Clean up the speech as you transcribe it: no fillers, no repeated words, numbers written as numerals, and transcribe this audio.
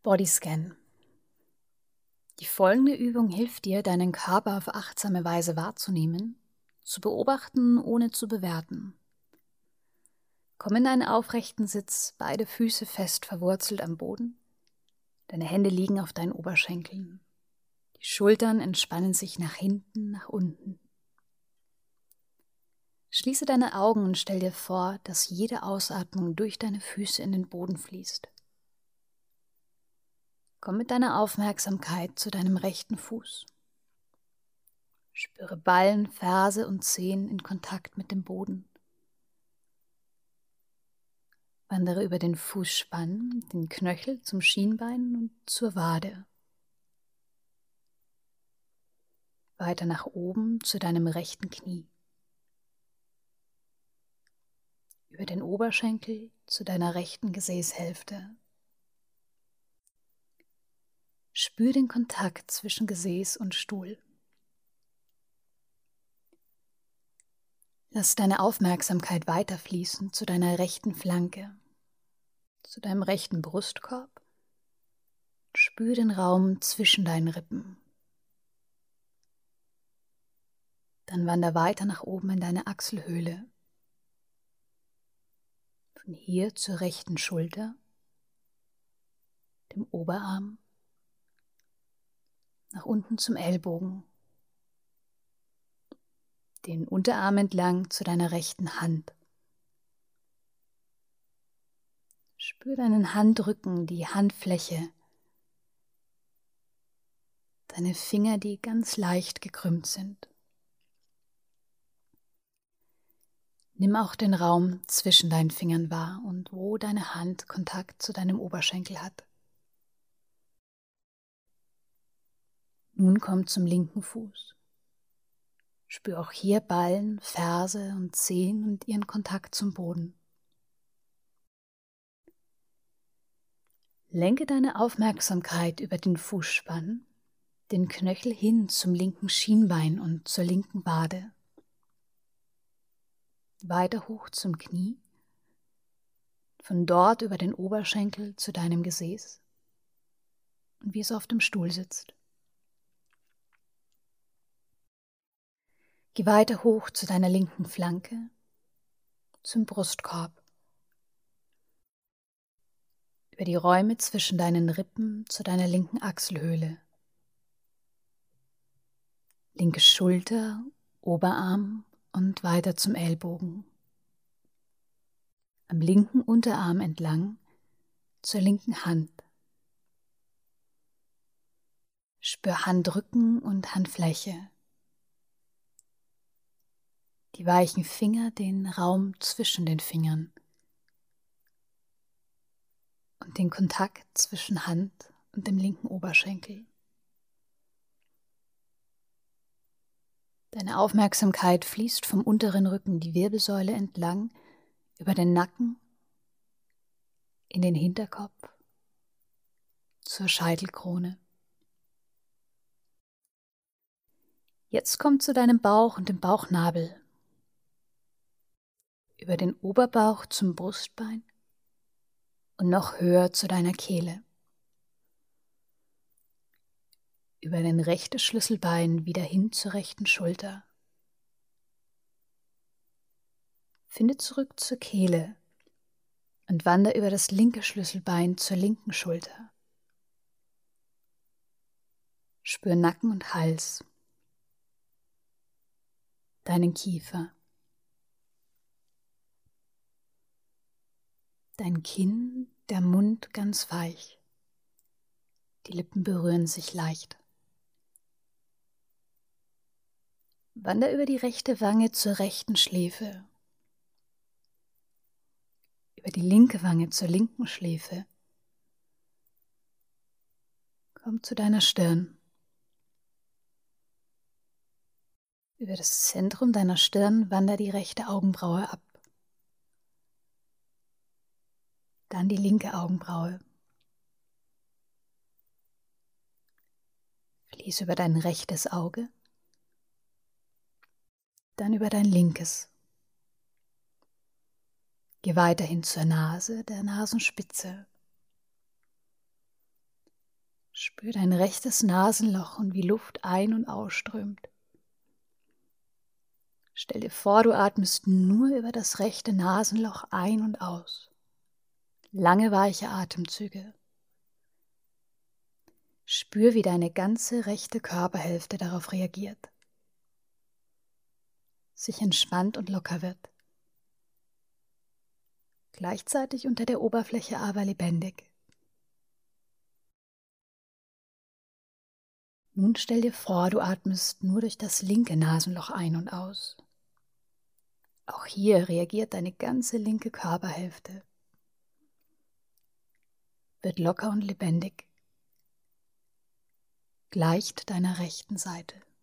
Bodyscan. Die folgende Übung hilft dir, deinen Körper auf achtsame Weise wahrzunehmen, zu beobachten, ohne zu bewerten. Komm in einen aufrechten Sitz, beide Füße fest verwurzelt am Boden. Deine Hände liegen auf deinen Oberschenkeln. Die Schultern entspannen sich nach hinten, nach unten. Schließe deine Augen und stell dir vor, dass jede Ausatmung durch deine Füße in den Boden fließt. Komm mit deiner Aufmerksamkeit zu deinem rechten Fuß. Spüre Ballen, Ferse und Zehen in Kontakt mit dem Boden. Wandere über den Fußspann, den Knöchel zum Schienbein und zur Wade. Weiter nach oben zu deinem rechten Knie. Über den Oberschenkel zu deiner rechten Gesäßhälfte. Spür den Kontakt zwischen Gesäß und Stuhl. Lass deine Aufmerksamkeit weiterfließen zu deiner rechten Flanke, zu deinem rechten Brustkorb. Spür den Raum zwischen deinen Rippen. Dann wander weiter nach oben in deine Achselhöhle. Von hier zur rechten Schulter, dem Oberarm, nach unten zum Ellbogen, den Unterarm entlang zu deiner rechten Hand. Spür deinen Handrücken, die Handfläche, deine Finger, die ganz leicht gekrümmt sind. Nimm auch den Raum zwischen deinen Fingern wahr und wo deine Hand Kontakt zu deinem Oberschenkel hat. Nun komm zum linken Fuß. Spür auch hier Ballen, Ferse und Zehen und ihren Kontakt zum Boden. Lenke deine Aufmerksamkeit über den Fußspann, den Knöchel hin zum linken Schienbein und zur linken Wade. Weiter hoch zum Knie, von dort über den Oberschenkel zu deinem Gesäß und wie es auf dem Stuhl sitzt. Geh weiter hoch zu deiner linken Flanke, zum Brustkorb. Über die Räume zwischen deinen Rippen zu deiner linken Achselhöhle. Linke Schulter, Oberarm und weiter zum Ellbogen. Am linken Unterarm entlang zur linken Hand. Spür Handrücken und Handfläche. Die weichen Finger, den Raum zwischen den Fingern. Und den Kontakt zwischen Hand und dem linken Oberschenkel. Deine Aufmerksamkeit fließt vom unteren Rücken die Wirbelsäule entlang, über den Nacken, in den Hinterkopf, zur Scheitelkrone. Jetzt komm zu deinem Bauch und dem Bauchnabel. Über den Oberbauch zum Brustbein und noch höher zu deiner Kehle. Über dein rechtes Schlüsselbein wieder hin zur rechten Schulter. Finde zurück zur Kehle und wander über das linke Schlüsselbein zur linken Schulter. Spür Nacken und Hals, deinen Kiefer, dein Kinn, der Mund ganz weich. Die Lippen berühren sich leicht. Wander über die rechte Wange zur rechten Schläfe, über die linke Wange zur linken Schläfe. Komm zu deiner Stirn. Über das Zentrum deiner Stirn wander die rechte Augenbraue ab. Dann die linke Augenbraue. Fließ über dein rechtes Auge. Dann über dein linkes. Geh weiterhin zur Nase, der Nasenspitze. Spür dein rechtes Nasenloch und wie Luft ein- und ausströmt. Stell dir vor, du atmest nur über das rechte Nasenloch ein und aus. Lange, weiche Atemzüge. Spür, wie deine ganze rechte Körperhälfte darauf reagiert, sich entspannt und locker wird. Gleichzeitig unter der Oberfläche aber lebendig. Nun stell dir vor, du atmest nur durch das linke Nasenloch ein und aus. Auch hier reagiert deine ganze linke Körperhälfte, wird locker und lebendig, gleicht deiner rechten Seite.